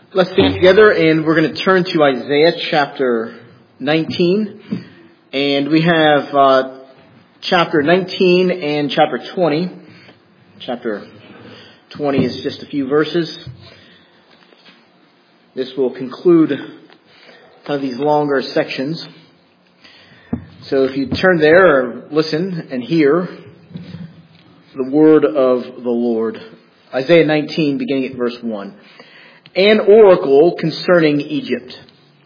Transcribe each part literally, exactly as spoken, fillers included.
Let's stand together, and we're going to turn to Isaiah chapter nineteen. And we have uh, chapter nineteen and chapter twenty. Chapter twenty is just a few verses. This will conclude kind of these longer sections. So if you turn there or listen and hear the word of the Lord. Isaiah nineteen, beginning at verse one. An oracle concerning Egypt.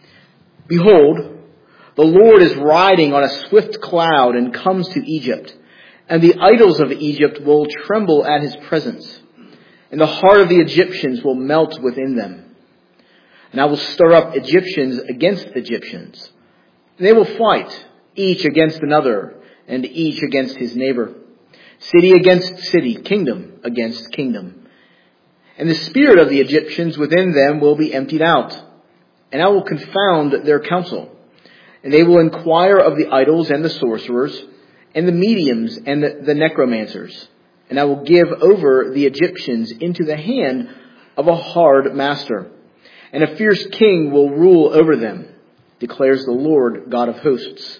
Behold, the Lord is riding on a swift cloud and comes to Egypt, and the idols of Egypt will tremble at his presence, and the heart of the Egyptians will melt within them. And I will stir up Egyptians against Egyptians, and they will fight, each against another, and each against his neighbor, city against city, kingdom against kingdom. And the spirit of the Egyptians within them will be emptied out, and I will confound their counsel. And they will inquire of the idols and the sorcerers, and the mediums and the, the necromancers. And I will give over the Egyptians into the hand of a hard master, and a fierce king will rule over them, declares the Lord God of hosts.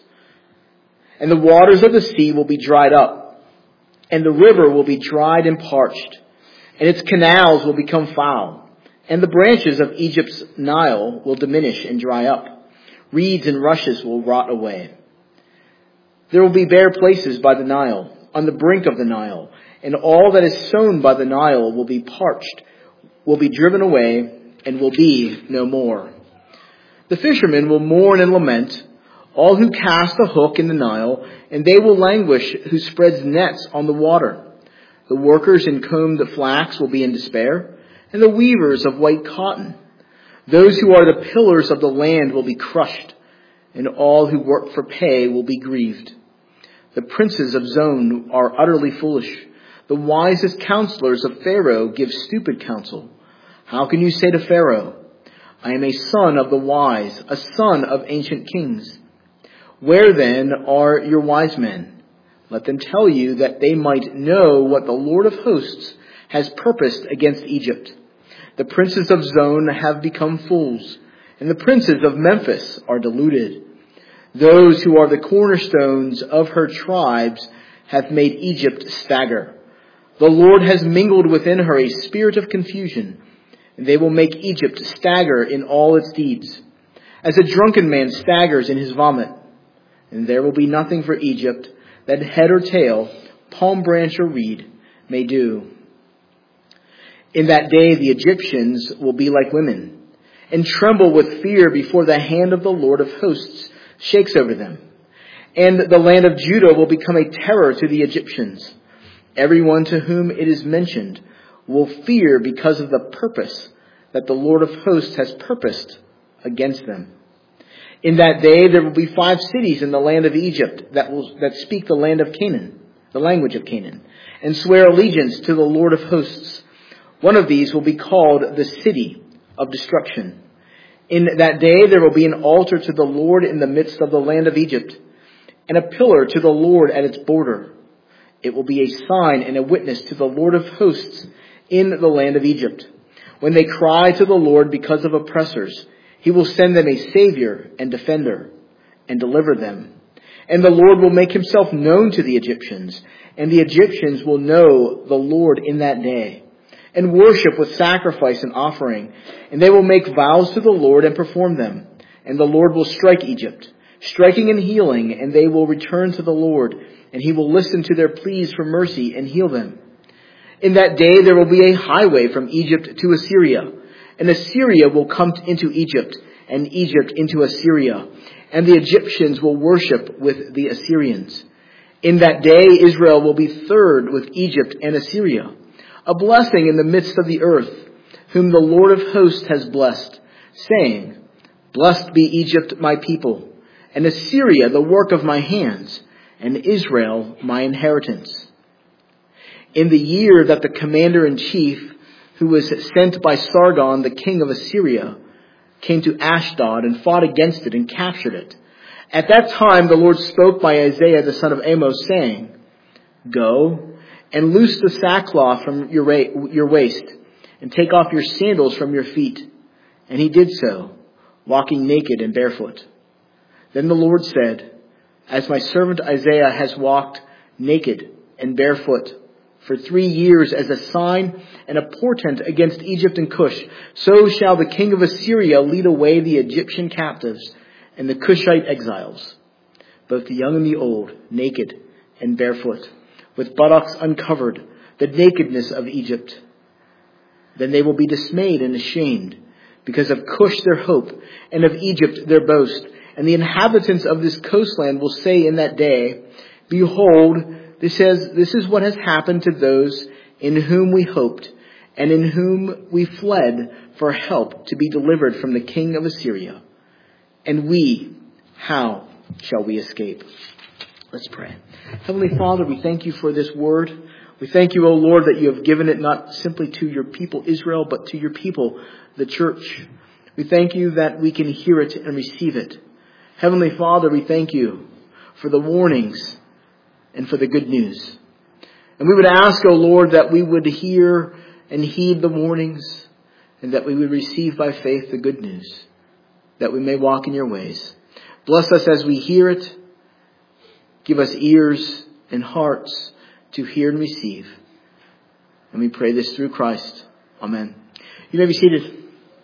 And the waters of the sea will be dried up, and the river will be dried and parched, and its canals will become foul, and the branches of Egypt's Nile will diminish and dry up. Reeds and rushes will rot away. There will be bare places by the Nile, on the brink of the Nile, and all that is sown by the Nile will be parched, will be driven away, and will be no more. The fishermen will mourn and lament, all who cast a hook in the Nile, and they will languish who spreads nets on the water. The workers in combed flax will be in despair, and the weavers of white cotton. Those who are the pillars of the land will be crushed, and all who work for pay will be grieved. The princes of Zon are utterly foolish. The wisest counselors of Pharaoh give stupid counsel. How can you say to Pharaoh, I am a son of the wise, a son of ancient kings? Where then are your wise men? Let them tell you that they might know what the Lord of hosts has purposed against Egypt. The princes of Zon have become fools, and the princes of Memphis are deluded. Those who are the cornerstones of her tribes have made Egypt stagger. The Lord has mingled within her a spirit of confusion, and they will make Egypt stagger in all its deeds, as a drunken man staggers in his vomit. And there will be nothing for Egypt that head or tail, palm branch or reed may do. In that day the Egyptians will be like women, and tremble with fear before the hand of the Lord of hosts shakes over them. And the land of Judah will become a terror to the Egyptians. Everyone to whom it is mentioned will fear because of the purpose that the Lord of hosts has purposed against them. In that day there will be five cities in the land of Egypt that will that speak the land of Canaan, the language of Canaan, and swear allegiance to the Lord of hosts. One of these will be called the city of destruction. In that day there will be an altar to the Lord in the midst of the land of Egypt, and a pillar to the Lord at its border. It will be a sign and a witness to the Lord of hosts in the land of Egypt. When they cry to the Lord because of oppressors, He will send them a Savior and Defender and deliver them. And the Lord will make himself known to the Egyptians, and the Egyptians will know the Lord in that day, and worship with sacrifice and offering. And they will make vows to the Lord and perform them. And the Lord will strike Egypt, striking and healing, and they will return to the Lord, and He will listen to their pleas for mercy and heal them. In that day there will be a highway from Egypt to Assyria, and Assyria will come into Egypt, and Egypt into Assyria, and the Egyptians will worship with the Assyrians. In that day Israel will be third with Egypt and Assyria, a blessing in the midst of the earth, whom the Lord of hosts has blessed, saying, Blessed be Egypt, my people, and Assyria, the work of my hands, and Israel, my inheritance. In the year that the commander-in-chief, who was sent by Sargon, the king of Assyria, came to Ashdod and fought against it and captured it. At that time the Lord spoke by Isaiah the son of Amos, saying, Go and loose the sackcloth from your, your waist, and take off your sandals from your feet, And he did so, walking naked and barefoot. Then the Lord said, as my servant Isaiah has walked naked and barefoot for three years as a sign and a portent against Egypt and Cush, so shall the king of Assyria lead away the Egyptian captives and the Cushite exiles, both the young and the old, naked and barefoot, with buttocks uncovered, the nakedness of Egypt. Then they will be dismayed and ashamed, because of Cush their hope, and of Egypt their boast. And the inhabitants of this coastland will say in that day, behold, this has, this is what has happened to those in whom we hoped, and in whom we fled for help to be delivered from the king of Assyria. And we, how shall we escape? Let's pray. Heavenly Father, we thank you for this word. We thank you, O Lord, that you have given it not simply to your people Israel, but to your people, the church. We thank you that we can hear it and receive it. Heavenly Father, we thank you for the warnings and for the good news. And we would ask, O Lord, that we would hear and heed the warnings, and that we would receive by faith the good news, that we may walk in your ways. Bless us as we hear it. Give us ears and hearts to hear and receive. And we pray this through Christ. Amen. You may be seated.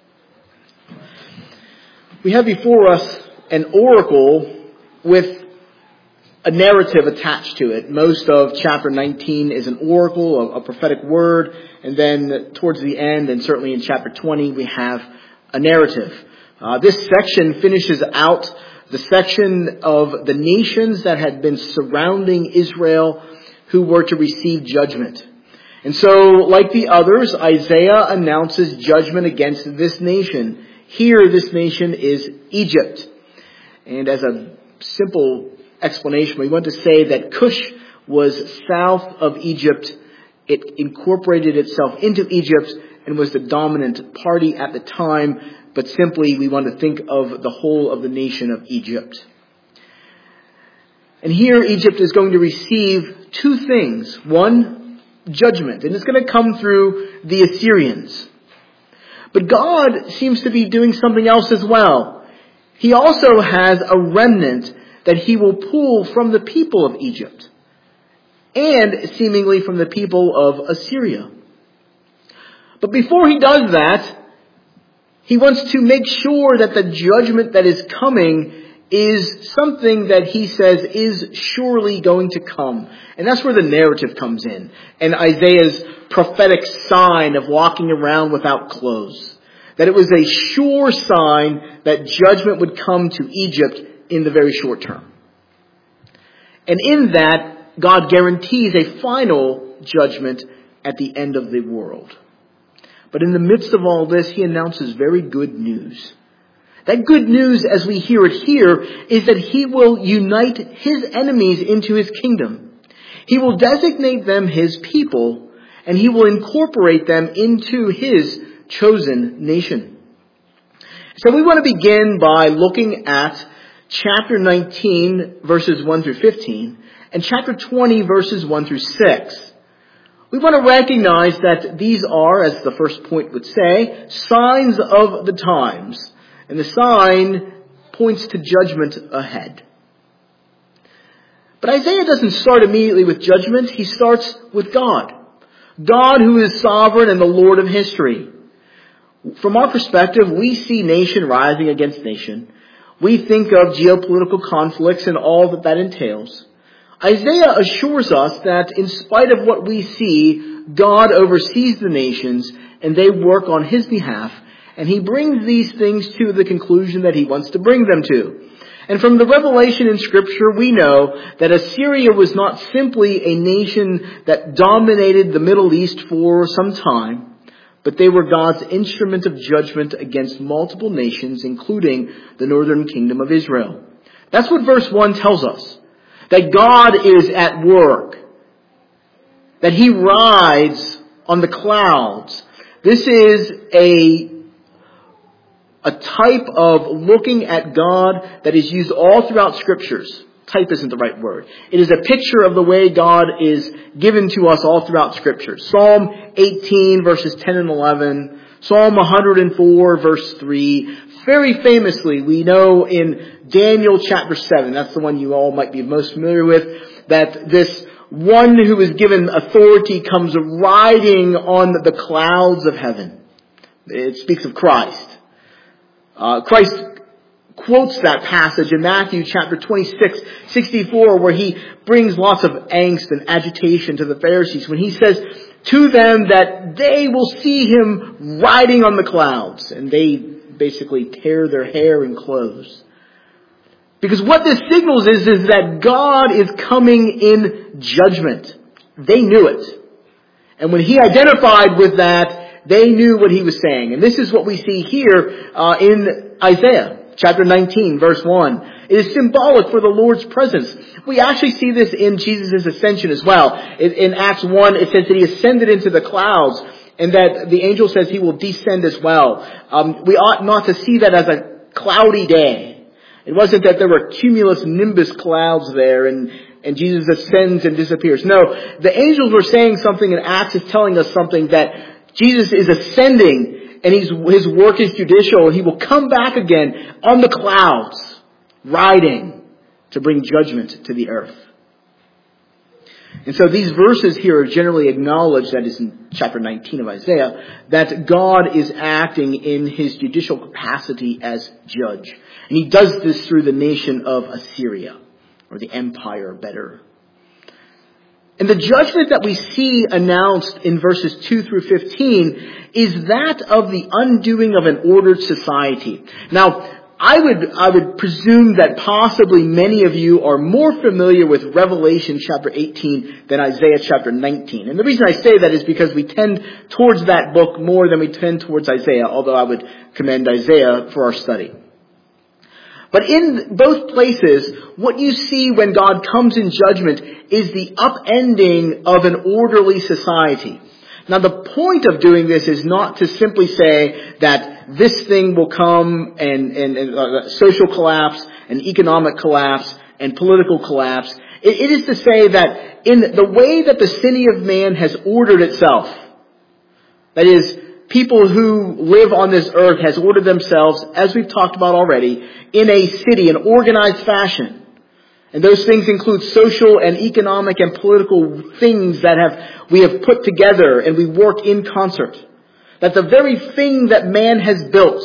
We have before us an oracle with a narrative attached to it. Most of chapter nineteen is an oracle, a, a prophetic word. And then towards the end, and certainly in chapter twenty, we have a narrative. Uh, this section finishes out the section of the nations that had been surrounding Israel who were to receive judgment. And so, like the others, Isaiah announces judgment against this nation. Here, this nation is Egypt. And as a simple explanation, we want to say that Cush was south of Egypt. It incorporated itself into Egypt and was the dominant party at the time. But simply, we want to think of the whole of the nation of Egypt. And here, Egypt is going to receive two things. One, judgment. And it's going to come through the Assyrians. But God seems to be doing something else as well. He also has a remnant that he will pull from the people of Egypt, and seemingly from the people of Assyria. But before he does that, he wants to make sure that the judgment that is coming is something that he says is surely going to come. And that's where the narrative comes in. And Isaiah's prophetic sign of walking around without clothes. That it was a sure sign that judgment would come to Egypt in the very short term. And in that, God guarantees a final judgment at the end of the world. But in the midst of all this, he announces very good news. That good news, as we hear it here, is that he will unite his enemies into his kingdom. He will designate them his people, and he will incorporate them into his chosen nation. So we want to begin by looking at chapter nineteen, verses one through fifteen, and chapter twenty, verses one through six. We want to recognize that these are, as the first point would say, signs of the times. And the sign points to judgment ahead. But Isaiah doesn't start immediately with judgment. He starts with God. God who is sovereign and the Lord of history. From our perspective, we see nation rising against nation. We think of geopolitical conflicts and all that that entails. Isaiah assures us that in spite of what we see, God oversees the nations and they work on his behalf. And he brings these things to the conclusion that he wants to bring them to. And from the revelation in Scripture, we know that Assyria was not simply a nation that dominated the Middle East for some time, but they were God's instrument of judgment against multiple nations, including the northern kingdom of Israel. That's what verse one tells us. That God is at work. That he rides on the clouds. This is a A type of looking at God that is used all throughout Scriptures. Type isn't the right word. It is a picture of the way God is given to us all throughout Scripture. Psalm eighteen, verses ten and eleven. Psalm one hundred four, verse three. Very famously, we know in Daniel chapter seven, that's the one you all might be most familiar with, that this one who is given authority comes riding on the clouds of heaven. It speaks of Christ. Uh, Christ quotes that passage in Matthew chapter twenty-six, sixty-four, where he brings lots of angst and agitation to the Pharisees when he says to them that they will see him riding on the clouds, and they basically tear their hair and clothes. Because what this signals is, is that God is coming in judgment. They knew it. And when he identified with that, they knew what he was saying. And this is what we see here uh, in Isaiah chapter nineteen, verse one. It is symbolic for the Lord's presence. We actually see this in Jesus' ascension as well. In, in Acts one, it says that he ascended into the clouds, and that the angel says he will descend as well. Um, we ought not to see that as a cloudy day. It wasn't that there were cumulus nimbus clouds there and, and Jesus ascends and disappears. No, the angels were saying something, and Acts is telling us something, that Jesus is ascending and he's, his work is judicial, and he will come back again on the clouds, riding to bring judgment to the earth. And so these verses here are generally acknowledged, that is in chapter nineteen of Isaiah, that God is acting in his judicial capacity as judge. And he does this through the nation of Assyria, or the empire better. And the judgment that we see announced in verses two through fifteen is that of the undoing of an ordered society. Now, I would, I would presume that possibly many of you are more familiar with Revelation chapter eighteen than Isaiah chapter nineteen. And the reason I say that is because we tend towards that book more than we tend towards Isaiah, although I would commend Isaiah for our study. But in both places, what you see when God comes in judgment is the upending of an orderly society. Now, the point of doing this is not to simply say that this thing will come and, and, and uh, social collapse and economic collapse and political collapse. It, it is to say that in the way that the city of man has ordered itself, that is, people who live on this earth has ordered themselves, as we've talked about already, in a city, an organized fashion. And those things include social and economic and political things that have we have put together, and we work in concert. That the very thing that man has built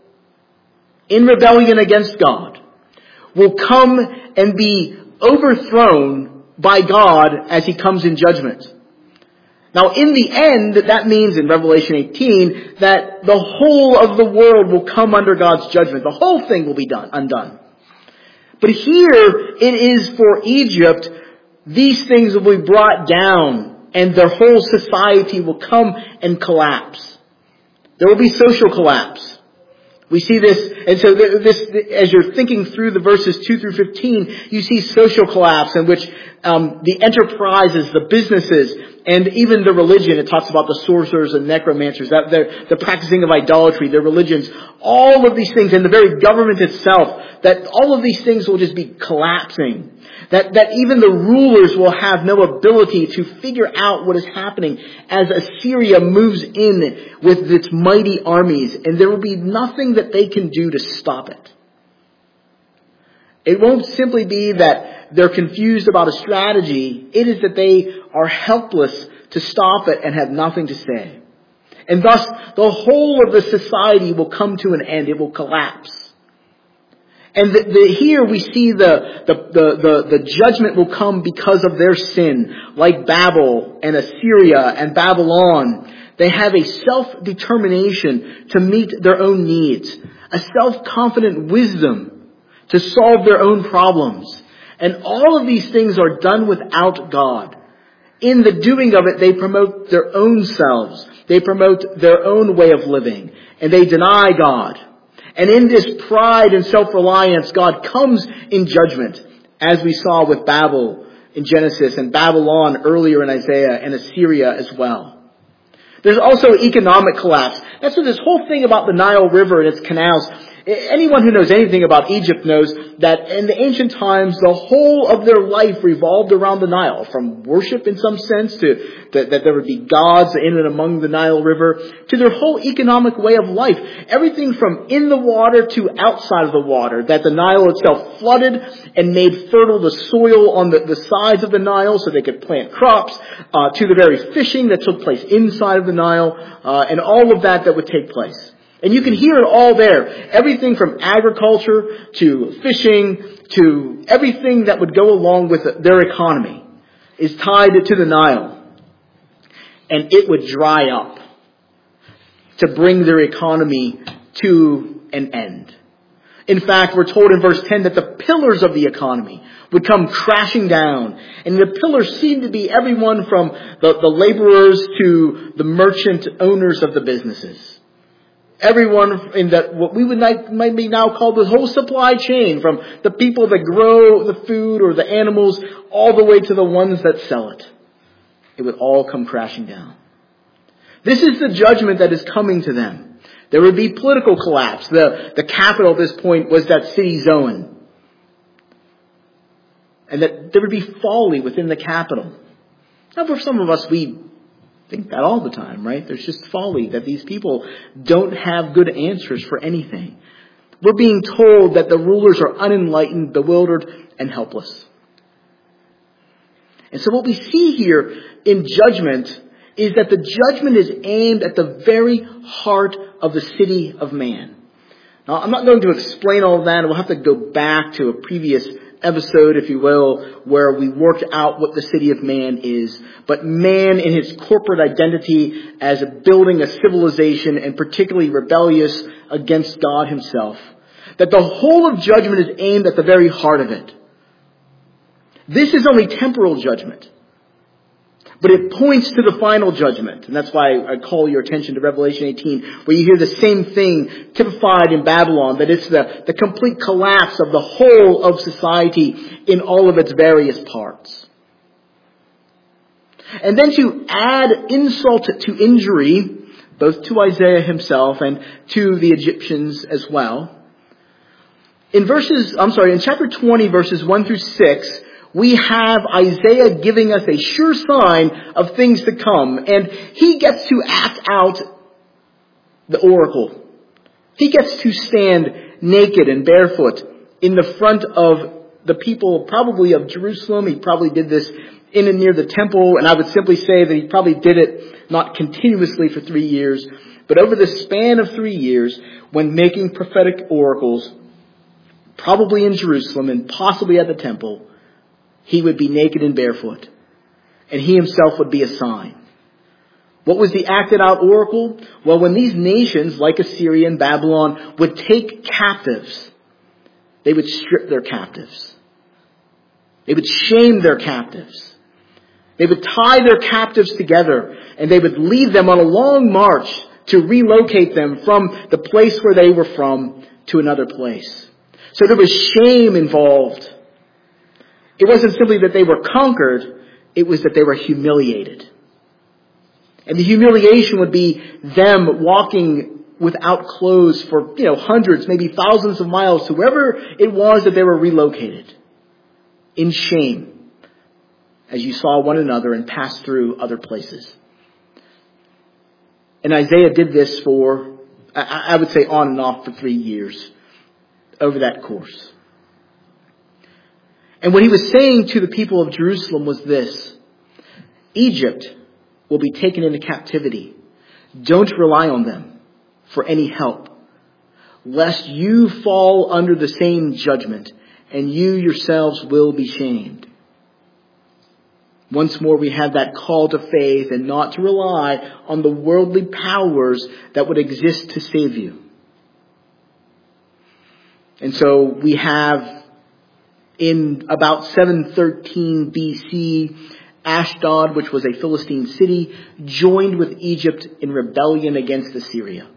in rebellion against God will come and be overthrown by God as he comes in judgment. Now, in the end, that means in Revelation eighteen that the whole of the world will come under God's judgment. The whole thing will be done undone. But here it is for Egypt, these things will be brought down and their whole society will come and collapse. There will be social collapse. We see this, and so this, as you're thinking through the verses two through fifteen, you see social collapse in which um, the enterprises, the businesses, and even the religion, it talks about the sorcerers and necromancers, that the practicing of idolatry, their religions, all of these things, and the very government itself, that all of these things will just be collapsing. That, that even the rulers will have no ability to figure out what is happening as Assyria moves in with its mighty armies, and there will be nothing that they can do to stop it. It won't simply be that they're confused about a strategy. It is that they are helpless to stop it and have nothing to say. And thus, the whole of the society will come to an end. It will collapse. And the, the, here we see the, the, the, the, the judgment will come because of their sin. Like Babel and Assyria and Babylon, they have a self-determination to meet their own needs. A self-confident wisdom to solve their own problems. And all of these things are done without God. In the doing of it, they promote their own selves. They promote their own way of living. And they deny God. And in this pride and self-reliance, God comes in judgment, as we saw with Babel in Genesis and Babylon earlier in Isaiah and Assyria as well. There's also economic collapse. That's what this whole thing about the Nile River and its canals, Anyone who knows anything about Egypt knows that in the ancient times, the whole of their life revolved around the Nile, from worship in some sense to that, that there would be gods in and among the Nile River, to their whole economic way of life. Everything from in the water to outside of the water, that the Nile itself flooded and made fertile the soil on the, the sides of the Nile so they could plant crops, uh, to the very fishing that took place inside of the Nile, uh, and all of that that would take place. And you can hear it all there. Everything from agriculture to fishing to everything that would go along with their economy is tied to the Nile. And it would dry up to bring their economy to an end. In fact, we're told in verse ten that the pillars of the economy would come crashing down. And the pillars seem to be everyone from the, the laborers to the merchant owners of the businesses. Everyone in that, what we would like, might be now called the whole supply chain, from the people that grow the food or the animals all the way to the ones that sell it. It would all come crashing down. This is the judgment that is coming to them. There would be political collapse. The, the capital at this point was that city Zoan. And that there would be folly within the capital. Now for some of us, we think that all the time, right? There's just folly that these people don't have good answers for anything. We're being told that the rulers are unenlightened, bewildered, and helpless. And so what we see here in judgment is that the judgment is aimed at the very heart of the city of man. Now, I'm not going to explain all of that. We'll have to go back to a previous episode, if you will, where we worked out what the city of man is. But man in his corporate identity as a building a civilization, and particularly rebellious against God himself. That the whole of judgment is aimed at the very heart of it. This is only temporal judgment. But it points to the final judgment. And that's why I call your attention to Revelation eighteen, where you hear the same thing typified in Babylon, that it's the, the complete collapse of the whole of society in all of its various parts. And then to add insult to injury, both to Isaiah himself and to the Egyptians as well, in verses, I'm sorry, in chapter twenty, verses one through six, we have Isaiah giving us a sure sign of things to come. And he gets to act out the oracle. He gets to stand naked and barefoot in the front of the people, probably of Jerusalem. He probably did this in and near the temple. And I would simply say that he probably did it not continuously for three years, but over the span of three years when making prophetic oracles, probably in Jerusalem and possibly at the temple, he would be naked and barefoot. And he himself would be a sign. What was the acted out oracle? Well, when these nations, like Assyria and Babylon, would take captives, they would strip their captives. They would shame their captives. They would tie their captives together, and they would lead them on a long march to relocate them from the place where they were from to another place. So there was shame involved. It wasn't simply that they were conquered, it was that they were humiliated. And the humiliation would be them walking without clothes for, you know, hundreds, maybe thousands of miles to wherever it was that they were relocated. In shame, as you saw one another and passed through other places. And Isaiah did this for, I would say on and off for three years over that course. And what he was saying to the people of Jerusalem was this: Egypt will be taken into captivity. Don't rely on them for any help, lest you fall under the same judgment, and you yourselves will be shamed. Once more we have that call to faith and not to rely on the worldly powers that would exist to save you. And so we have, in about seven thirteen B C, Ashdod, which was a Philistine city, joined with Egypt in rebellion against Assyria.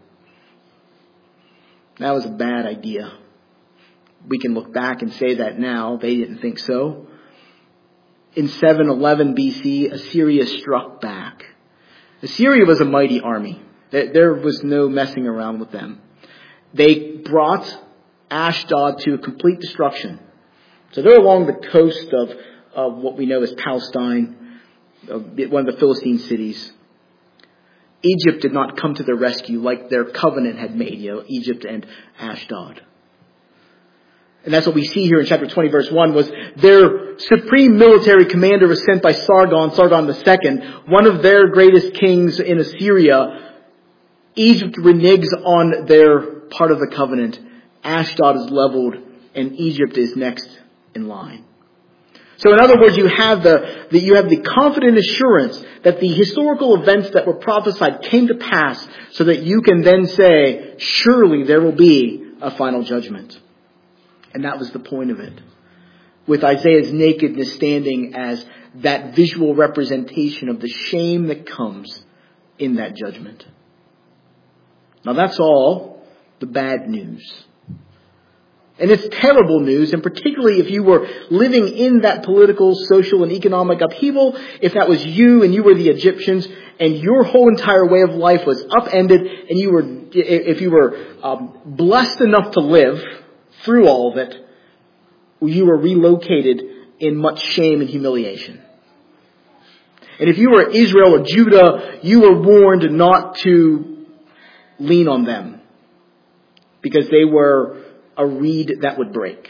That was a bad idea. We can look back and say that now. They didn't think so. In seven eleven B C, Assyria struck back. Assyria was a mighty army. There was no messing around with them. they brought Ashdod to complete destruction. So they're along the coast of, of what we know as Palestine, one of the Philistine cities. Egypt did not come to their rescue like their covenant had made, you know, Egypt and Ashdod. And that's what we see here in chapter twenty, verse one, was their supreme military commander was sent by Sargon, Sargon the Second, one of their greatest kings in Assyria. Egypt reneges on their part of the covenant. Ashdod is leveled, and Egypt is next in line. So in other words, you have the, the you have the confident assurance that the historical events that were prophesied came to pass, so that you can then say, surely there will be a final judgment. And that was the point of it. With Isaiah's nakedness standing as that visual representation of the shame that comes in that judgment. Now that's all the bad news. And it's terrible news, and particularly if you were living in that political, social, and economic upheaval, if that was you and you were the Egyptians, and your whole entire way of life was upended, and you were, if you were um, blessed enough to live through all of it, you were relocated in much shame and humiliation. And if you were Israel or Judah, you were warned not to lean on them, because they were a reed that would break.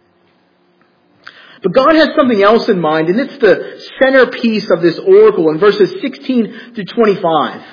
But God has something else in mind, and it's the centerpiece of this oracle in verses sixteen through twenty-five.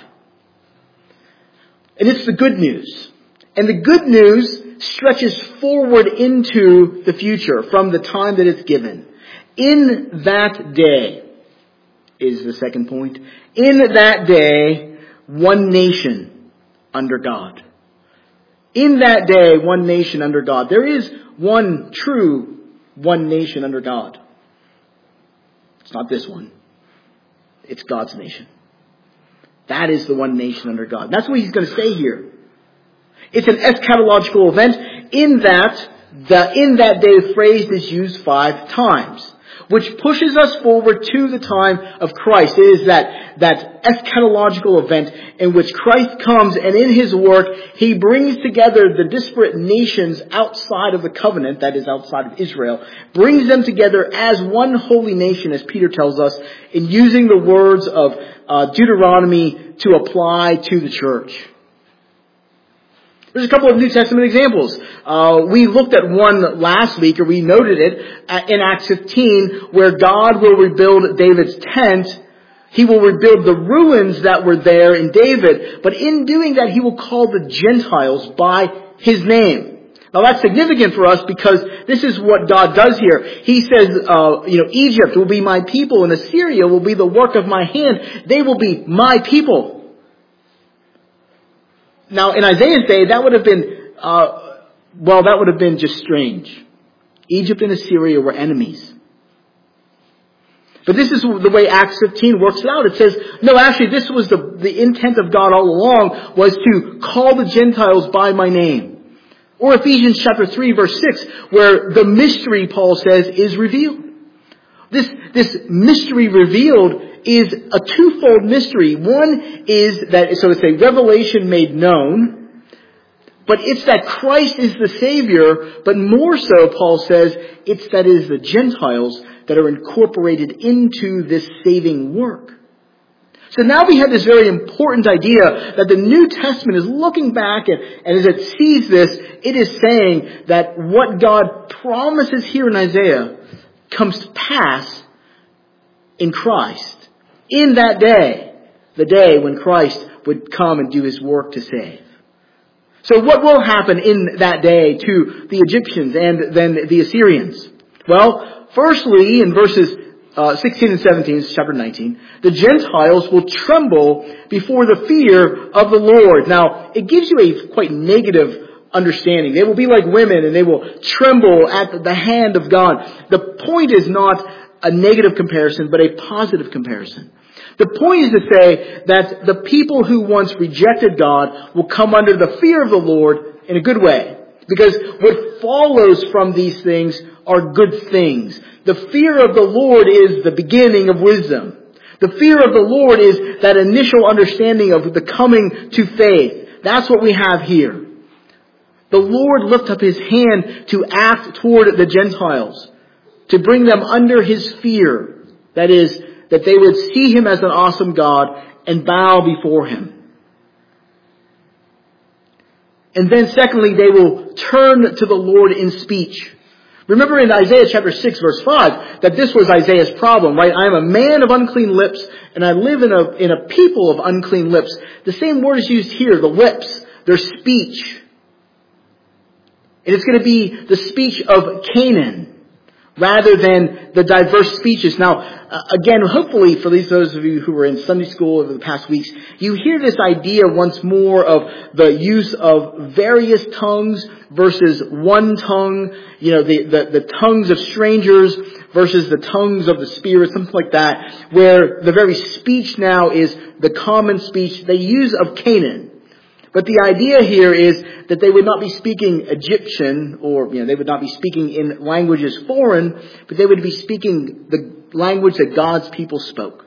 And it's the good news. And the good news stretches forward into the future from the time that it's given. In that day, is the second point, in that day, one nation under God. In that day, one nation under God. There is one true one nation under God. It's not this one. It's God's nation. That is the one nation under God. That's what he's going to say here. It's an eschatological event in that the in that day phrase is used five times, which pushes us forward to the time of Christ. It is that, that eschatological event in which Christ comes, and in his work, he brings together the disparate nations outside of the covenant, that is outside of Israel, brings them together as one holy nation, as Peter tells us, in using the words of uh, Deuteronomy to apply to the church. There's a couple of New Testament examples. Uh, we looked at one last week, or we noted it, in Acts fifteen, where God will rebuild David's tent. He will rebuild the ruins that were there in David, but in doing that, he will call the Gentiles by his name. Now that's significant for us, because this is what God does here. He says, uh, you know, Egypt will be my people, and Assyria will be the work of my hand. They will be my people. Now, in Isaiah's day, that would have been, uh, well, that would have been just strange. Egypt and Assyria were enemies. But this is the way Acts fifteen works it out. It says, no, actually, this was the, the intent of God all along, was to call the Gentiles by my name. Or Ephesians chapter three, verse six, where the mystery, Paul says, is revealed. This, this mystery revealed is a twofold mystery. One is that, so it's a revelation made known, but it's that Christ is the Savior, but more so, Paul says, it's that it is the Gentiles that are incorporated into this saving work. So now we have this very important idea that the New Testament is looking back, and, and as it sees this, it is saying that what God promises here in Isaiah comes to pass in Christ. In that day, the day when Christ would come and do his work to save. So what will happen in that day to the Egyptians and then the Assyrians? Well, firstly, in verses uh, sixteen and seventeen, chapter nineteen, the Gentiles will tremble before the fear of the Lord. Now, it gives you a quite negative understanding. They will be like women, and they will tremble at the hand of God. The point is not a negative comparison, but a positive comparison. The point is to say that the people who once rejected God will come under the fear of the Lord in a good way. Because what follows from these things are good things. The fear of the Lord is the beginning of wisdom. The fear of the Lord is that initial understanding of the coming to faith. That's what we have here. The Lord lift up his hand to act toward the Gentiles, to bring them under his fear. That is, that they would see him as an awesome God and bow before him. And then secondly, they will turn to the Lord in speech. Remember in Isaiah chapter six verse five that this was Isaiah's problem, right? I am a man of unclean lips and I live in a, in a people of unclean lips. The same word is used here, the lips, their speech. And it's going to be the speech of Canaan rather than the diverse speeches. Now, uh, again, hopefully for these those of you who were in Sunday school over the past weeks, you hear this idea once more of the use of various tongues versus one tongue, you know, the, the, the tongues of strangers versus the tongues of the Spirit, something like that, where the very speech now is the common speech they use of Canaan. But the idea here is that they would not be speaking Egyptian, or you know, they would not be speaking in languages foreign, but they would be speaking the language that God's people spoke.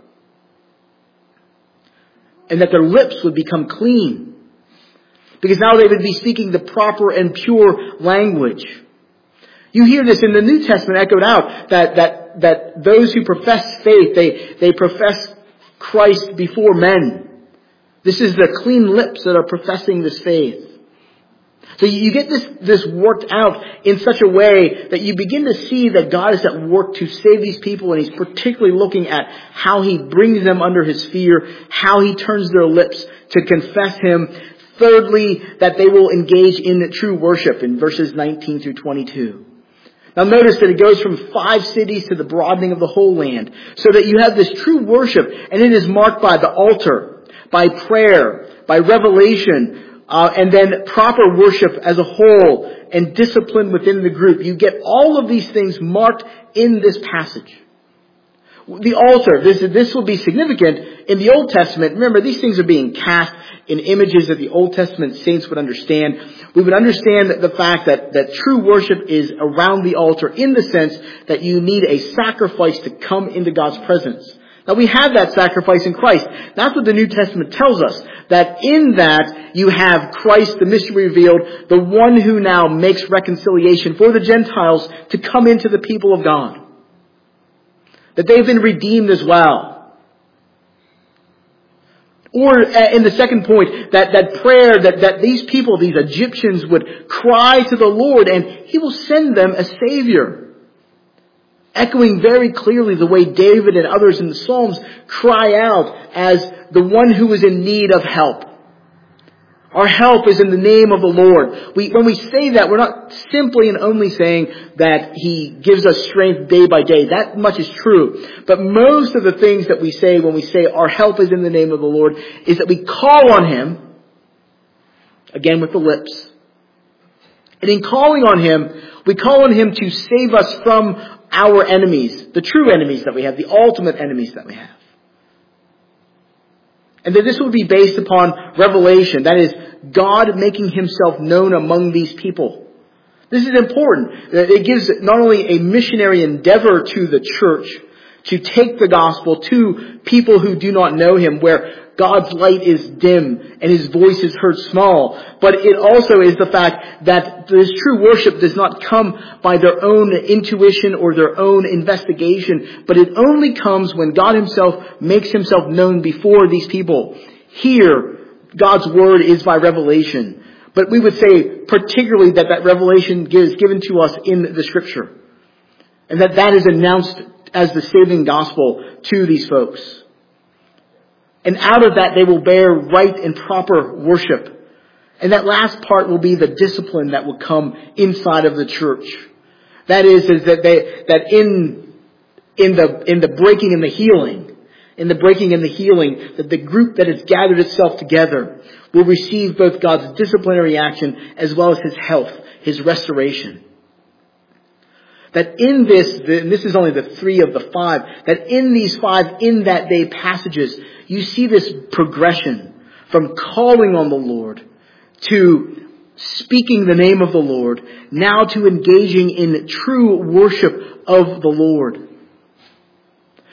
And that their lips would become clean. Because now they would be speaking the proper and pure language. You hear this in the New Testament echoed out, that, that, that those who profess faith, they, they profess Christ before men. This is the clean lips that are professing this faith. So you get this, this worked out in such a way that you begin to see that God is at work to save these people, and he's particularly looking at how he brings them under his fear, how he turns their lips to confess him. Thirdly, that they will engage in true worship in verses nineteen through twenty-two. Now notice that it goes from five cities to the broadening of the whole land, so that you have this true worship, and it is marked by the altar, by prayer, by revelation, uh, and then proper worship as a whole, and discipline within the group. You get all of these things marked in this passage. The altar, this, this will be significant in the Old Testament. Remember, these things are being cast in images that the Old Testament saints would understand. We would understand the fact that, that true worship is around the altar in the sense that you need a sacrifice to come into God's presence. Now we have that sacrifice in Christ. That's what the New Testament tells us. That in that you have Christ, the mystery revealed, the one who now makes reconciliation for the Gentiles to come into the people of God. That they've been redeemed as well. Or in the second point, that, that prayer, that, that these people, these Egyptians would cry to the Lord and he will send them a Savior. Echoing very clearly the way David and others in the Psalms cry out as the one who is in need of help. Our help is in the name of the Lord. We, when we say that, we're not simply and only saying that he gives us strength day by day. That much is true. But most of the things that we say when we say our help is in the name of the Lord is that we call on him, again with the lips. And in calling on him, we call on him to save us from our enemies, the true enemies that we have, the ultimate enemies that we have. And that this will be based upon revelation. That is, God making himself known among these people. This is important. It gives not only a missionary endeavor to the church to take the gospel to people who do not know him, where God's light is dim and his voice is heard small. But it also is the fact that this true worship does not come by their own intuition or their own investigation, but it only comes when God himself makes himself known before these people. Here, God's word is by revelation. But we would say particularly that that revelation is given to us in the scripture. And that that is announced as the saving gospel to these folks. And out of that they will bear right and proper worship. And that last part will be the discipline that will come inside of the church. That is, is that they, that in, in the, in the breaking and the healing, in the breaking and the healing, that the group that has gathered itself together will receive both God's disciplinary action as well as his health, his restoration. That in this, and this is only the three of the five, that in these five in that day passages, you see this progression from calling on the Lord to speaking the name of the Lord, now to engaging in true worship of the Lord.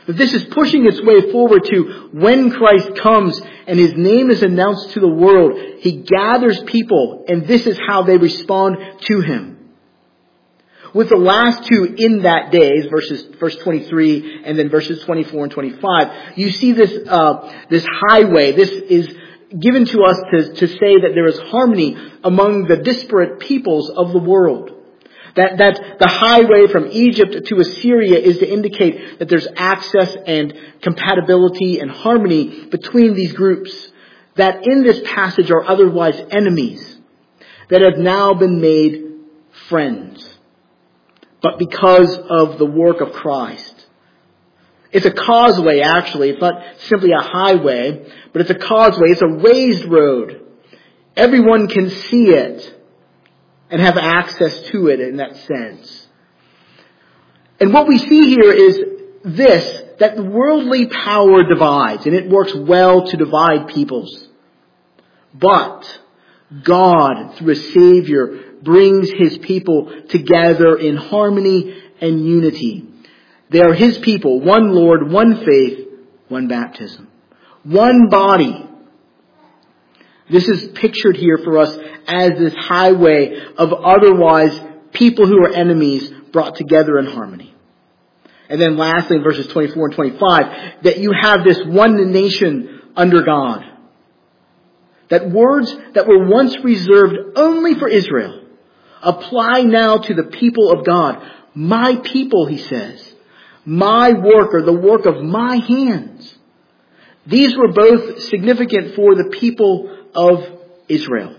That this is pushing its way forward to when Christ comes and His name is announced to the world. He gathers people, and this is how they respond to Him. With the last two in that days, verses verse twenty-three and then verses twenty-four and twenty-five, you see this uh, this highway. This is given to us to, to say that there is harmony among the disparate peoples of the world. That, that the highway from Egypt to Assyria is to indicate that there's access and compatibility and harmony between these groups that in this passage are otherwise enemies that have now been made friends. But because of the work of Christ. It's a causeway, actually. It's not simply a highway, but it's a causeway. It's a raised road. Everyone can see it and have access to it in that sense. And what we see here is this, that worldly power divides, and it works well to divide peoples. But God, through a Savior, brings His people together in harmony and unity. They are His people, one Lord, one faith, one baptism, one body. This is pictured here for us as this highway of otherwise people who are enemies brought together in harmony. And then lastly, in verses twenty-four and twenty-five, that you have this one nation under God. That words that were once reserved only for Israel apply now to the people of God. My people, He says. My work, or the work of my hands. These were both significant for the people of Israel.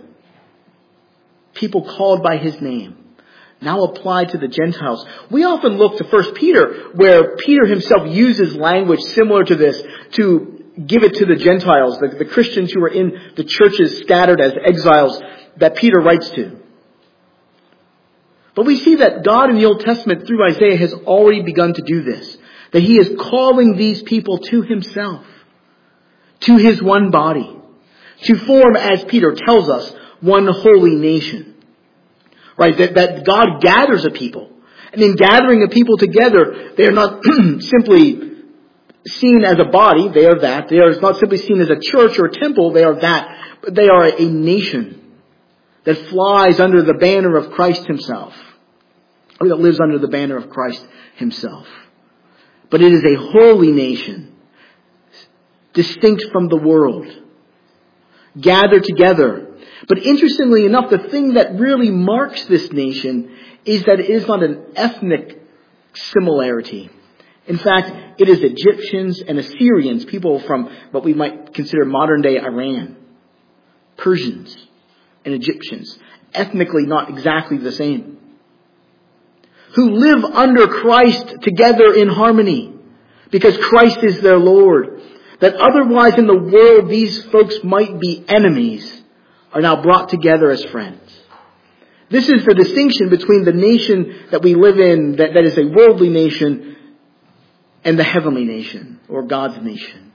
People called by His name. Now applied to the Gentiles. We often look to First Peter, where Peter himself uses language similar to this to give it to the Gentiles, the, the Christians who are in the churches scattered as exiles that Peter writes to. But we see that God in the Old Testament through Isaiah has already begun to do this. That He is calling these people to Himself. To His one body. To form, as Peter tells us, one holy nation. Right? That, that God gathers a people. And in gathering a people together, they are not simply seen as a body. They are that. They are not simply seen as a church or a temple. They are that. But they are a nation that flies under the banner of Christ Himself. Or that lives under the banner of Christ Himself. But it is a holy nation. Distinct from the world. Gathered together. But interestingly enough, the thing that really marks this nation is that it is not an ethnic similarity. In fact, it is Egyptians and Assyrians, people from what we might consider modern day Iran. Persians and Egyptians. Ethnically not exactly the same. Who live under Christ together in harmony. Because Christ is their Lord. That otherwise in the world these folks might be enemies, are now brought together as friends. This is the distinction between the nation that we live in, that, that is a worldly nation, and the heavenly nation, or God's nation.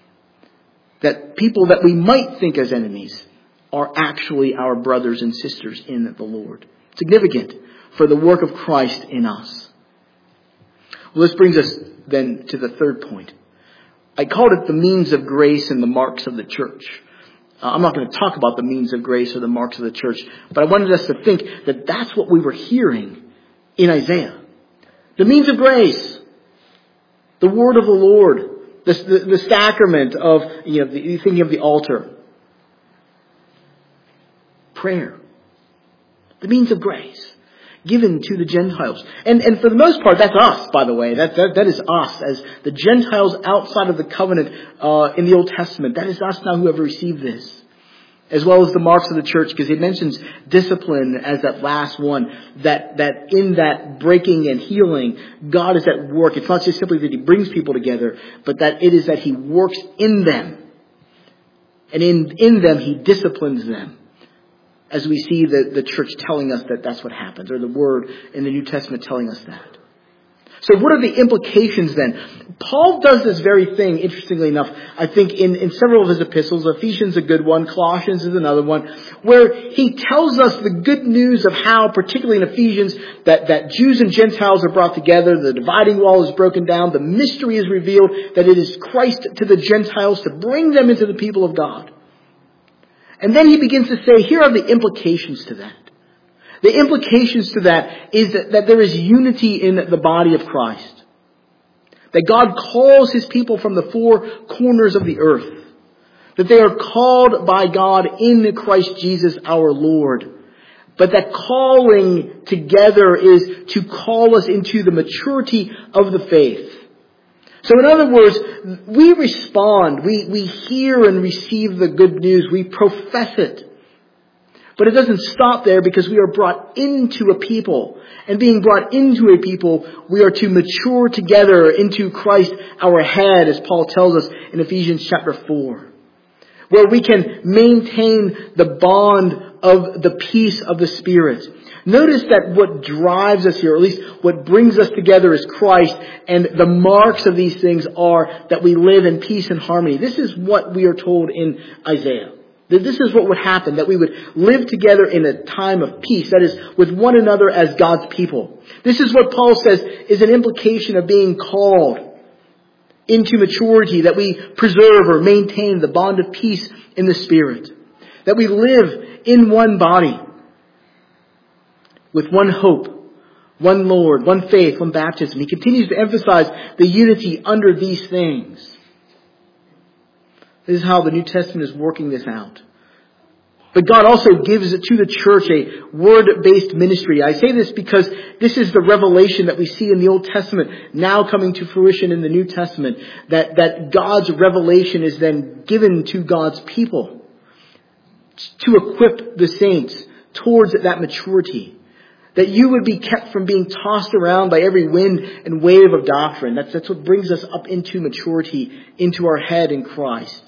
That people that we might think as enemies are actually our brothers and sisters in the Lord. Significant for the work of Christ in us. Well, this brings us then to the third point. I called it the means of grace and the marks of the church. Uh, I'm not going to talk about the means of grace or the marks of the church, but I wanted us to think that that's what we were hearing in Isaiah. The means of grace. The word of the Lord. The, the, the sacrament of, you know, the, thinking of the altar. Prayer. The means of grace. Given to the Gentiles. And and for the most part, that's us, by the way. That that, that is us. As the Gentiles outside of the covenant uh, in the Old Testament. That is us now who have received this. As well as the marks of the church. Because it mentions discipline as that last one. That, that in that breaking and healing, God is at work. It's not just simply that He brings people together. But that it is that He works in them. And in, in them He disciplines them. As we see the, the church telling us that that's what happens, or the word in the New Testament telling us that. So what are the implications then? Paul does this very thing, interestingly enough, I think in, in several of his epistles. Ephesians is a good one, Colossians is another one, where he tells us the good news of how, particularly in Ephesians, that, that Jews and Gentiles are brought together, the dividing wall is broken down, the mystery is revealed, that it is Christ to the Gentiles to bring them into the people of God. And then he begins to say, here are the implications to that. The implications to that is that, that there is unity in the body of Christ. That God calls His people from the four corners of the earth. That they are called by God in Christ Jesus our Lord. But that calling together is to call us into the maturity of the faith. So in other words, we respond, we, we hear and receive the good news, we profess it. But it doesn't stop there, because we are brought into a people. And being brought into a people, we are to mature together into Christ our head, as Paul tells us in Ephesians chapter four. Where we can maintain the bond of the peace of the Spirit. Notice that what drives us here, or at least what brings us together, is Christ. And the marks of these things are that we live in peace and harmony. This is what we are told in Isaiah. That this is what would happen, that we would live together in a time of peace, that is, with one another as God's people. This is what Paul says is an implication of being called into maturity, that we preserve or maintain the bond of peace in the Spirit, that we live in one body, with one hope, one Lord, one faith, one baptism. He continues to emphasize the unity under these things. This is how the New Testament is working this out. But God also gives to the church a word-based ministry. I say this because this is the revelation that we see in the Old Testament now coming to fruition in the New Testament. That, that God's revelation is then given to God's people to equip the saints towards that maturity. That you would be kept from being tossed around by every wind and wave of doctrine. That's, that's what brings us up into maturity, into our head in Christ.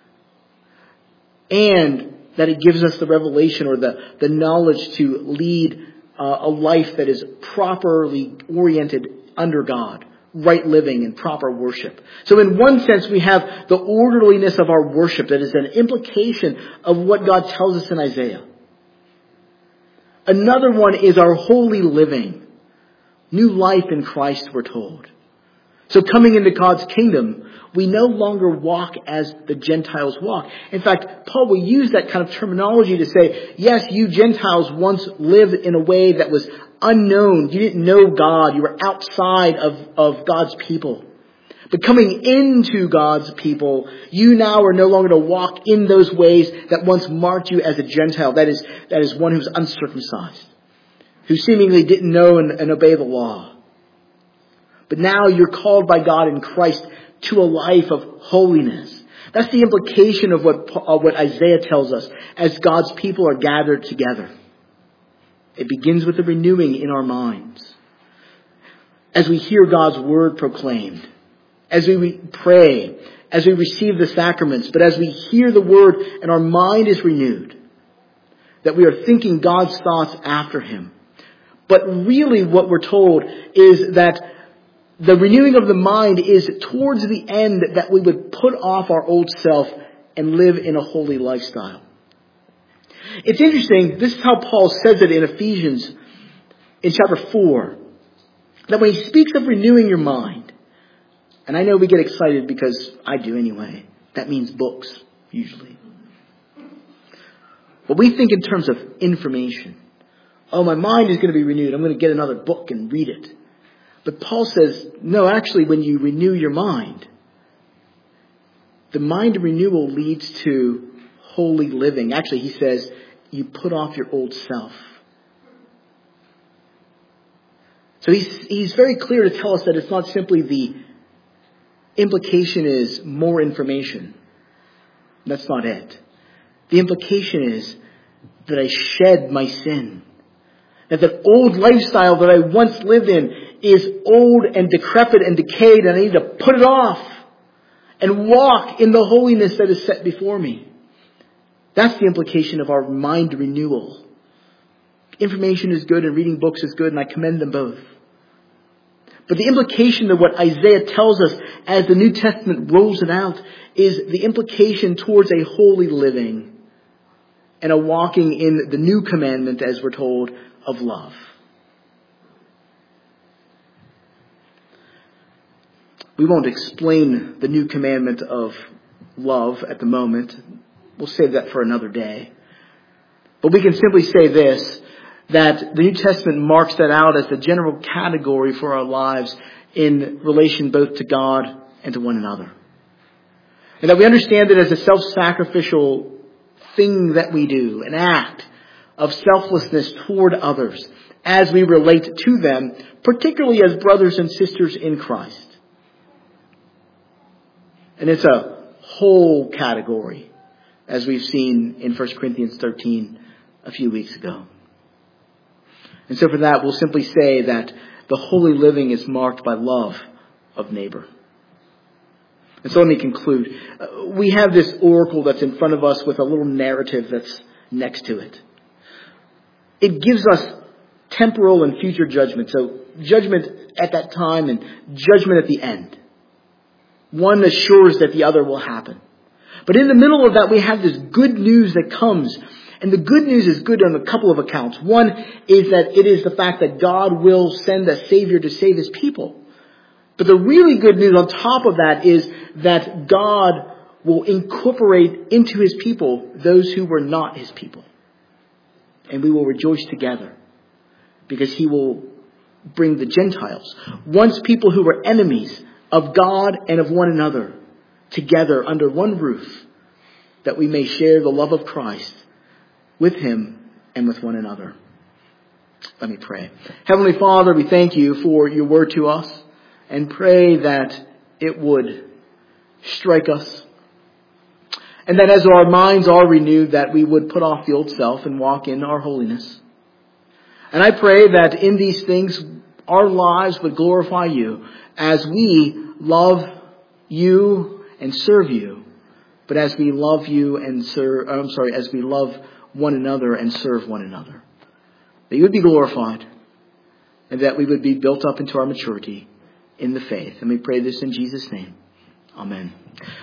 And that it gives us the revelation or the, the knowledge to lead uh, a life that is properly oriented under God. Right living and proper worship. So in one sense, we have the orderliness of our worship that is an implication of what God tells us in Isaiah. Another one is our holy living. New life in Christ, we're told. So coming into God's kingdom, we no longer walk as the Gentiles walk. In fact, Paul will use that kind of terminology to say, yes, you Gentiles once lived in a way that was unknown. You didn't know God. You were outside of, of God's people. But coming into God's people, you now are no longer to walk in those ways that once marked you as a Gentile. That is, that is one who's uncircumcised, who seemingly didn't know and, and obey the law. But now you're called by God in Christ to a life of holiness. That's the implication of what, of what Isaiah tells us as God's people are gathered together. It begins with the renewing in our minds. As we hear God's word proclaimed, as we pray, as we receive the sacraments, but as we hear the word and our mind is renewed, that we are thinking God's thoughts after Him. But really what we're told is that the renewing of the mind is towards the end that we would put off our old self and live in a holy lifestyle. It's interesting, this is how Paul says it in Ephesians in chapter four, that when he speaks of renewing your mind, and I know we get excited because I do anyway, that means books, usually. But we think in terms of information. Oh, my mind is going to be renewed. I'm going to get another book and read it. But Paul says, no, actually, when you renew your mind, the mind renewal leads to holy living. Actually, he says, you put off your old self. So he's, he's very clear to tell us that it's not simply the implication is more information. That's not it. The implication is that I shed my sin. That that old lifestyle that I once lived in is old and decrepit and decayed, and I need to put it off and walk in the holiness that is set before me. That's the implication of our mind renewal. Information is good and reading books is good, and I commend them both. But the implication of what Isaiah tells us as the New Testament rolls it out is the implication towards a holy living and a walking in the new commandment, as we're told, of love. We won't explain the new commandment of love at the moment. We'll save that for another day. But we can simply say this, that the New Testament marks that out as the general category for our lives in relation both to God and to one another. And that we understand it as a self-sacrificial thing that we do, an act of selflessness toward others as we relate to them, particularly as brothers and sisters in Christ. And it's a whole category, as we've seen in First Corinthians thirteen a few weeks ago. And so for that, we'll simply say that the holy living is marked by love of neighbor. And so let me conclude. We have this oracle that's in front of us with a little narrative that's next to it. It gives us temporal and future judgment. So judgment at that time and judgment at the end. One assures that the other will happen. But in the middle of that, we have this good news that comes. And the good news is good on a couple of accounts. One is that it is the fact that God will send a Savior to save His people. But the really good news on top of that is that God will incorporate into His people those who were not His people. And we will rejoice together because He will bring the Gentiles, once people who were enemies of God and of one another, together under one roof, that we may share the love of Christ with Him and with one another. Let me pray. Heavenly Father, we thank You for Your word to us and pray that it would strike us. And that as our minds are renewed, that we would put off the old self and walk in our holiness. And I pray that in these things, our lives would glorify You as we love You and serve You. But as we love You and serve, I'm sorry, as we love one another and serve one another. That You would be glorified and that we would be built up into our maturity in the faith. And we pray this in Jesus' name. Amen.